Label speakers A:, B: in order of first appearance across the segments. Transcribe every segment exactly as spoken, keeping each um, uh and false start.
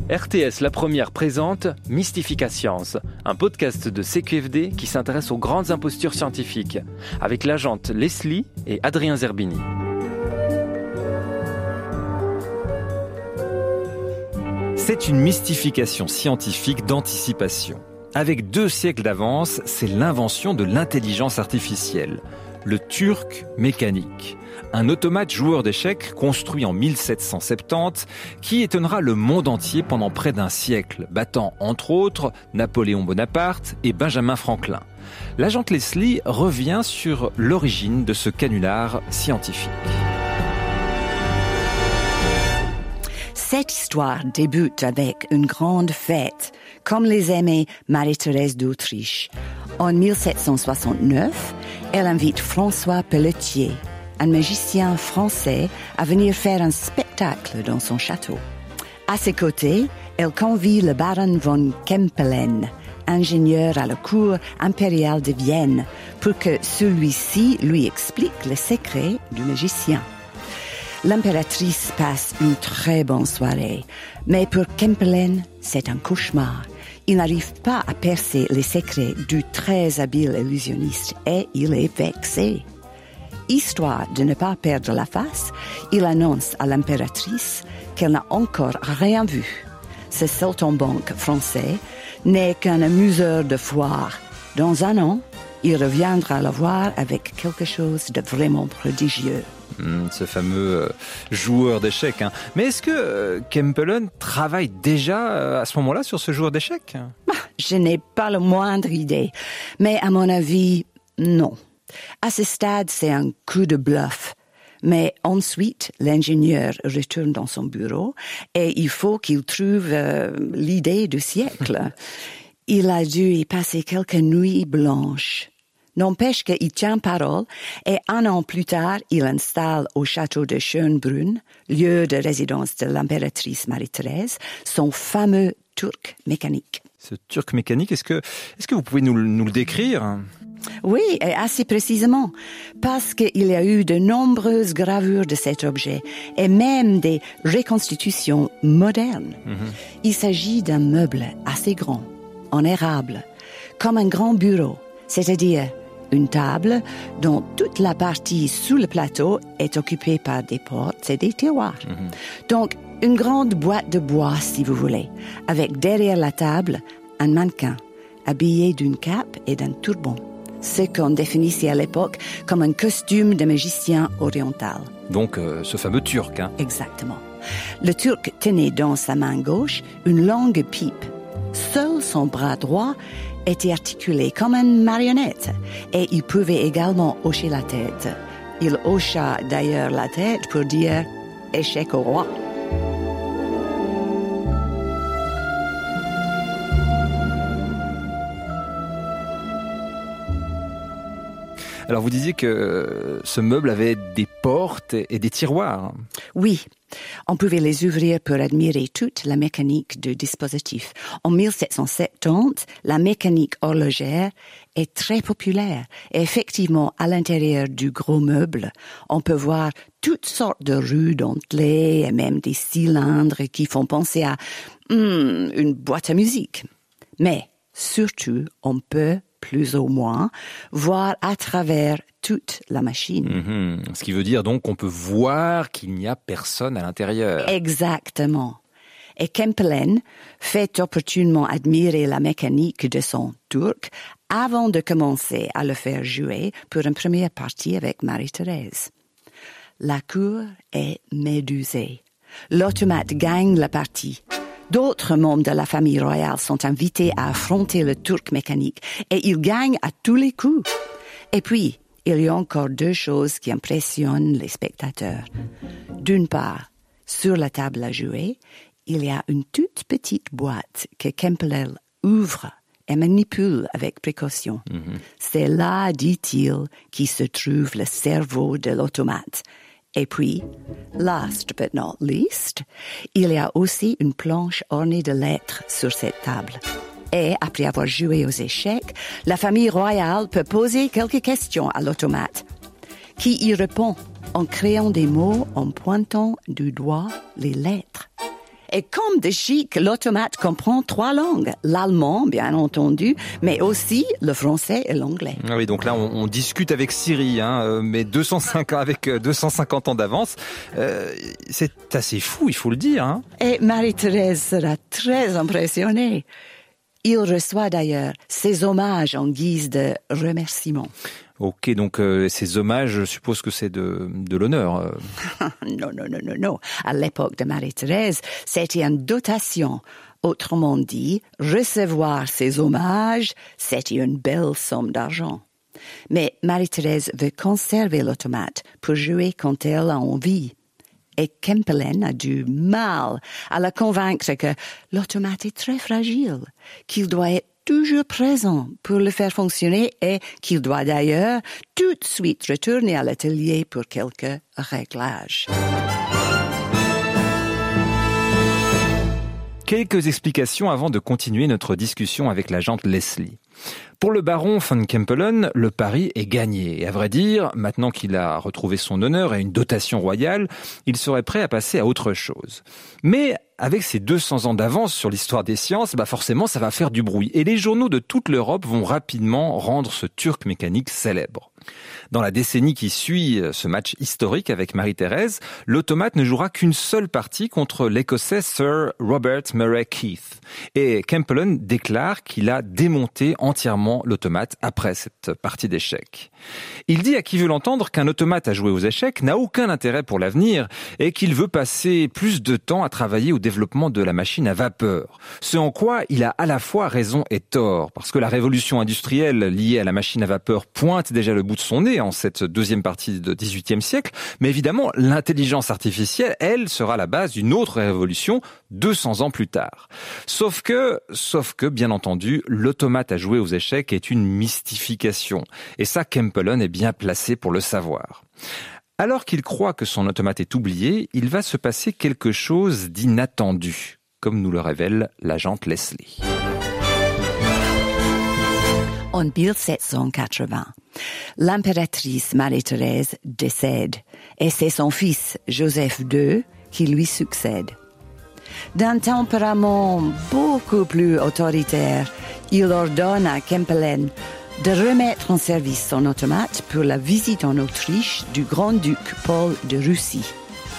A: R T S La Première présente Mystifications, un podcast de C Q F D qui s'intéresse aux grandes impostures scientifiques, avec l'agente Leslie et Adrien Zerbini.
B: C'est une mystification scientifique d'anticipation. Avec deux siècles d'avance, c'est l'invention de l'intelligence artificielle, le turc mécanique. Un automate joueur d'échecs construit en mille sept cent soixante-dix qui étonnera le monde entier pendant près d'un siècle, battant entre autres Napoléon Bonaparte et Benjamin Franklin. L'agente Leslie revient sur l'origine de ce canular scientifique.
C: Cette histoire débute avec une grande fête, comme les aimait Marie-Thérèse d'Autriche. En mille sept cent soixante-neuf, elle invite François Pelletier, un magicien français, à venir faire un spectacle dans son château. À ses côtés, elle convie le baron von Kempelen, ingénieur à la cour impériale de Vienne, pour que celui-ci lui explique les secrets du magicien. L'impératrice passe une très bonne soirée, mais pour Kempelen, c'est un cauchemar. Il n'arrive pas à percer les secrets du très habile illusionniste et il est vexé. Histoire de ne pas perdre la face, il annonce à l'impératrice qu'elle n'a encore rien vu. Ce saltimbanque français n'est qu'un amuseur de foire. Dans un an, il reviendra la voir avec quelque chose de vraiment prodigieux.
B: Mmh, ce fameux euh, joueur d'échecs. Hein. Mais est-ce que euh, Kempelen travaille déjà euh, à ce moment-là sur ce joueur d'échecs ?
C: Je n'ai pas la moindre idée, mais à mon avis, non. À ce stade, c'est un coup de bluff. Mais ensuite, l'ingénieur retourne dans son bureau et il faut qu'il trouve euh, l'idée du siècle. Il a dû y passer quelques nuits blanches. N'empêche qu'il tient parole et un an plus tard, il installe au château de Schönbrunn, lieu de résidence de l'impératrice Marie-Thérèse, son fameux turc mécanique.
B: Ce turc mécanique, est-ce que, est-ce que vous pouvez nous, nous le décrire ?
C: Oui, et assez précisément, parce qu'il y a eu de nombreuses gravures de cet objet et même des reconstitutions modernes. Mmh. Il s'agit d'un meuble assez grand, en érable, comme un grand bureau, c'est-à-dire une table dont toute la partie sous le plateau est occupée par des portes et des tiroirs. Mmh. Donc, une grande boîte de bois, si vous voulez, avec derrière la table un mannequin habillé d'une cape et d'un turban. Ce qu'on définissait à l'époque comme un costume de magicien oriental.
B: Donc, euh, ce fameux turc, hein ?
C: Exactement. Le turc tenait dans sa main gauche une longue pipe. Seul son bras droit était articulé comme une marionnette et il pouvait également hocher la tête. Il hocha d'ailleurs la tête pour dire « échec au roi ».
B: Alors vous disiez que ce meuble avait des portes et des tiroirs.
C: Oui, on pouvait les ouvrir pour admirer toute la mécanique du dispositif. En mille sept cent soixante-dix, la mécanique horlogère est très populaire. Et effectivement, à l'intérieur du gros meuble, on peut voir toutes sortes de roues dentelées et même des cylindres qui font penser à hmm, une boîte à musique. Mais surtout, on peut plus ou moins, voir à travers toute la machine.
B: Mmh, ce qui veut dire donc qu'on peut voir qu'il n'y a personne à l'intérieur.
C: Exactement. Et Kempelen fait opportunément admirer la mécanique de son turc avant de commencer à le faire jouer pour une première partie avec Marie-Thérèse. La cour est médusée. L'automate gagne la partie. D'autres membres de la famille royale sont invités à affronter le turc mécanique et ils gagnent à tous les coups. Et puis, il y a encore deux choses qui impressionnent les spectateurs. D'une part, sur la table à jouer, il y a une toute petite boîte que Kempelen ouvre et manipule avec précaution. Mm-hmm. C'est là, dit-il, qui se trouve le cerveau de l'automate. Et puis, last but not least, il y a aussi une planche ornée de lettres sur cette table. Et après avoir joué aux échecs, la famille royale peut poser quelques questions à l'automate, qui y répond en créant des mots en pointant du doigt les lettres. Et comme de chic, l'automate comprend trois langues. L'allemand, bien entendu, mais aussi le français et l'anglais.
B: Ah oui, donc là, on, on discute avec Siri, hein, mais deux cent cinq ans, avec deux cent cinquante ans d'avance. Euh, c'est assez fou, il faut le dire. Hein.
C: Et Marie-Thérèse sera très impressionnée. Il reçoit d'ailleurs ses hommages en guise de remerciement.
B: Ok, donc euh, ces hommages, je suppose que c'est de, de l'honneur. Euh.
C: non, non, non, non, non. À l'époque de Marie-Thérèse, c'était une dotation. Autrement dit, recevoir ces hommages, c'était une belle somme d'argent. Mais Marie-Thérèse veut conserver l'automate pour jouer quand elle a envie. Et Kempelen a du mal à la convaincre que l'automate est très fragile, qu'il doit être toujours présent pour le faire fonctionner et qu'il doit d'ailleurs tout de suite retourner à l'atelier pour quelques réglages.
B: Quelques explications avant de continuer notre discussion avec l'agente Leslie. Pour le baron von Kempelen, le pari est gagné. Et à vrai dire, maintenant qu'il a retrouvé son honneur et une dotation royale, il serait prêt à passer à autre chose. Mais avec ses deux cents ans d'avance sur l'histoire des sciences, bah forcément ça va faire du bruit. Et les journaux de toute l'Europe vont rapidement rendre ce Turc mécanique célèbre. Dans la décennie qui suit ce match historique avec Marie-Thérèse, l'automate ne jouera qu'une seule partie contre l'Écossais Sir Robert Murray Keith. Et Kempelen déclare qu'il a démonté entièrement l'automate après cette partie d'échecs. Il dit à qui veut l'entendre qu'un automate à jouer aux échecs n'a aucun intérêt pour l'avenir et qu'il veut passer plus de temps à travailler au développement de la machine à vapeur. Ce en quoi il a à la fois raison et tort, parce que la révolution industrielle liée à la machine à vapeur pointe déjà le bout de son nez en cette deuxième partie du dix-huitième siècle, mais évidemment l'intelligence artificielle, elle, sera la base d'une autre révolution deux cents ans plus tard. Sauf que, sauf que, bien entendu, l'automate à jouer aux échecs est une mystification. Et ça, Kempelen est bien placé pour le savoir. Alors qu'il croit que son automate est oublié, il va se passer quelque chose d'inattendu, comme nous le révèle l'agente Leslie.
C: En mille sept cent quatre-vingts, l'impératrice Marie-Thérèse décède et c'est son fils Joseph deux qui lui succède. D'un tempérament beaucoup plus autoritaire, il ordonne à Kempelen de remettre en service son automate pour la visite en Autriche du grand-duc Paul de Russie.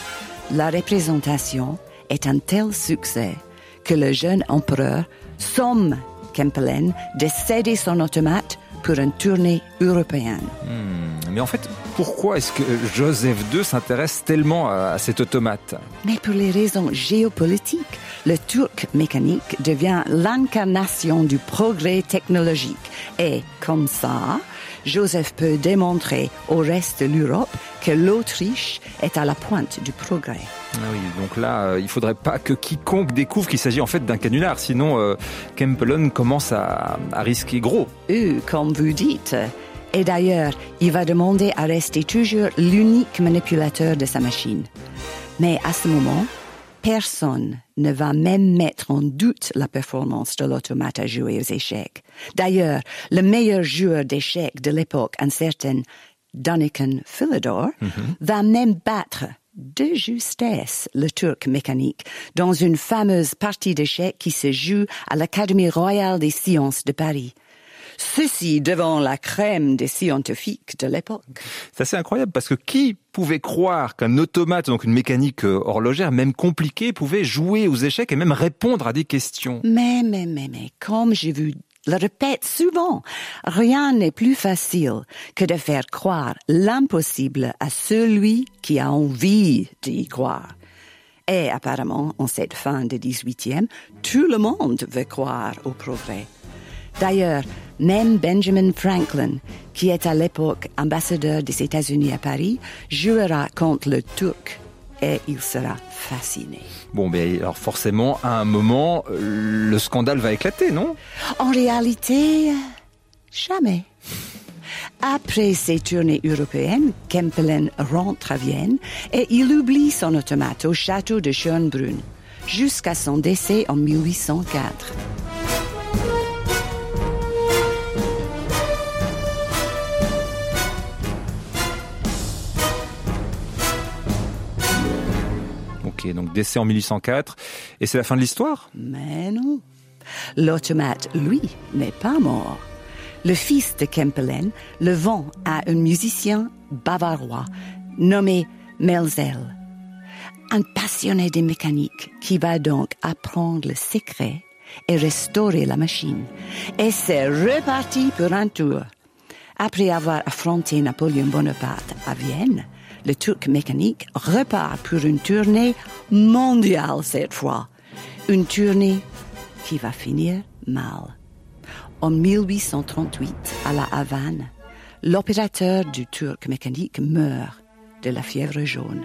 C: La représentation est un tel succès que le jeune empereur somme Kempelen de céder son automate pour une tournée européenne.
B: Hmm, mais en fait, pourquoi est-ce que Joseph deux s'intéresse tellement à, à cet automate ?
C: Mais pour les raisons géopolitiques, le Turc mécanique devient l'incarnation du progrès technologique. Et comme ça, Joseph peut démontrer au reste de l'Europe que l'Autriche est à la pointe du progrès.
B: Ah oui, donc là, euh, il ne faudrait pas que quiconque découvre qu'il s'agit en fait d'un canular, sinon euh, Kempelen commence à, à risquer gros.
C: Euh, comme vous dites. Et d'ailleurs, il va demander à rester toujours l'unique manipulateur de sa machine. Mais à ce moment, personne ne va même mettre en doute la performance de l'automate à jouer aux échecs. D'ailleurs, le meilleur joueur d'échecs de l'époque, un certain Daniken Philidor, mm-hmm. va même battre de justesse le Turc mécanique dans une fameuse partie d'échecs qui se joue à l'Académie royale des sciences de Paris. Ceci devant la crème des scientifiques de l'époque.
B: C'est assez incroyable parce que qui pouvait croire qu'un automate, donc une mécanique horlogère, même compliquée, pouvait jouer aux échecs et même répondre à des questions.
C: Mais, mais, mais, mais, comme je vous le répète souvent, rien n'est plus facile que de faire croire l'impossible à celui qui a envie d'y croire. Et apparemment, en cette fin du dix-huitième, tout le monde veut croire au progrès. D'ailleurs, même Benjamin Franklin, qui est à l'époque ambassadeur des États-Unis à Paris, jouera contre le Turc et il sera fasciné.
B: Bon, ben alors forcément, à un moment, le scandale va éclater, non ?
C: En réalité, jamais. Après ces tournées européennes, Kempelen rentre à Vienne et il oublie son automate au château de Schönbrunn, jusqu'à son décès en mille huit cent quatre.
B: Ok, Ok, donc décès en mille huit cent quatre, et c'est la fin de l'histoire ?
C: Mais non. L'automate, lui, n'est pas mort. Le fils de Kempelen le vend à un musicien bavarois nommé Melzel, un passionné de mécanique qui va donc apprendre le secret et restaurer la machine. Et c'est reparti pour un tour. Après avoir affronté Napoléon Bonaparte à Vienne, le Turc mécanique repart pour une tournée mondiale cette fois. Une tournée qui va finir mal. En mille huit cent trente-huit, à La Havane, l'opérateur du Turc mécanique meurt de la fièvre jaune.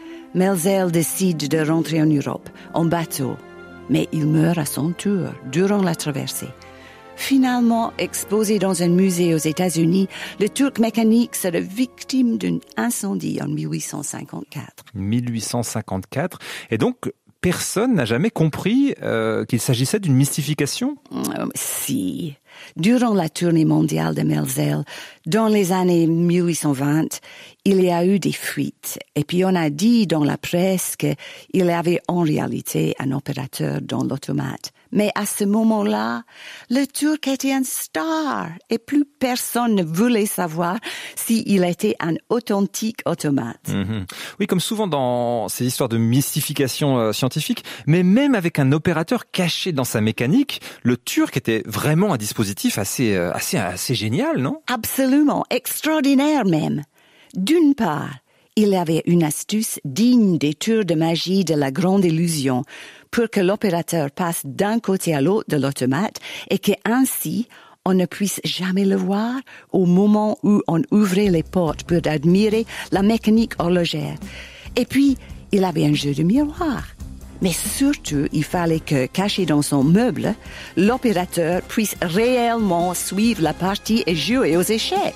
C: Melzel décide de rentrer en Europe en bateau, mais il meurt à son tour durant la traversée. Finalement exposé dans un musée aux États-Unis, le Turc mécanique sera victime d'un incendie en mille huit cent cinquante-quatre.
B: mille huit cent cinquante-quatre, et donc personne n'a jamais compris euh, qu'il s'agissait d'une mystification ?
C: Euh, si. Durant la tournée mondiale de Melzel, dans les années mille huit cent vingt, il y a eu des fuites. Et puis on a dit dans la presse qu'il y avait en réalité un opérateur dans l'automate. Mais à ce moment-là, le Turc était un star et plus personne ne voulait savoir s'il était un authentique automate.
B: Mmh. Oui, comme souvent dans ces histoires de mystification euh, scientifique, mais même avec un opérateur caché dans sa mécanique, le Turc était vraiment un dispositif assez, euh, assez, assez génial, non ?
C: Absolument, extraordinaire même. D'une part, il avait une astuce digne des tours de magie de la grande illusion pour que l'opérateur passe d'un côté à l'autre de l'automate et qu'ainsi on ne puisse jamais le voir au moment où on ouvrait les portes pour admirer la mécanique horlogère. Et puis, il avait un jeu de miroir. Mais surtout, il fallait que, caché dans son meuble, l'opérateur puisse réellement suivre la partie et jouer aux échecs.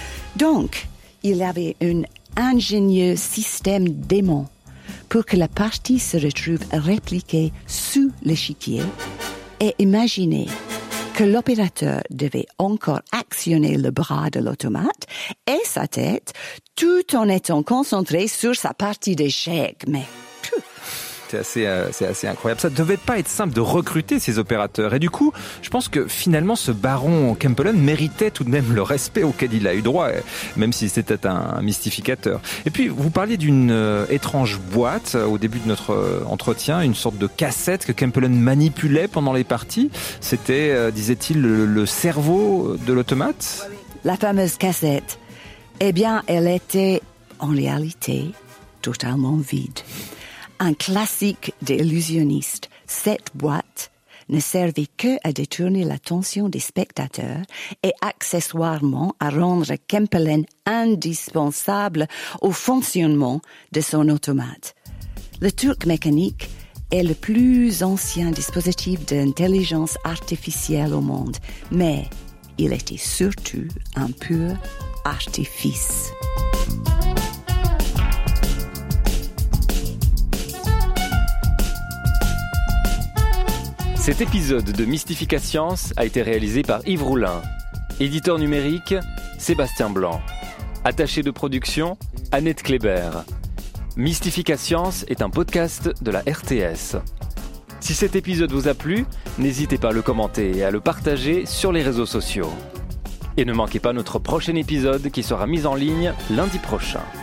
C: Donc, il avait un ingénieux système d'aimant pour que la partie se retrouve répliquée sous l'échiquier. Et imaginez que l'opérateur devait encore actionner le bras de l'automate et sa tête tout en étant concentré sur sa partie d'échecs. Mais...
B: C'est assez, euh, c'est assez incroyable. Ça ne devait pas être simple de recruter ces opérateurs. Et du coup, je pense que finalement, ce baron Kempelen méritait tout de même le respect auquel il a eu droit, même si c'était un mystificateur. Et puis, vous parliez d'une euh, étrange boîte euh, au début de notre euh, entretien, une sorte de cassette que Kempelen manipulait pendant les parties. C'était, euh, disait-il, le, le cerveau de l'automate ?
C: La fameuse cassette. Eh bien, elle était, en réalité, totalement vide. Un classique des illusionnistes, cette boîte ne servait que à détourner l'attention des spectateurs et accessoirement à rendre Kempelen indispensable au fonctionnement de son automate. Le Turc mécanique est le plus ancien dispositif d'intelligence artificielle au monde, mais il était surtout un pur artifice.
A: Cet épisode de Mystifications a été réalisé par Yves Roulin. Éditeur numérique, Sébastien Blanc. Attaché de production, Annette Kléber. Mystifications est un podcast de la R T S. Si cet épisode vous a plu, n'hésitez pas à le commenter et à le partager sur les réseaux sociaux. Et ne manquez pas notre prochain épisode qui sera mis en ligne lundi prochain.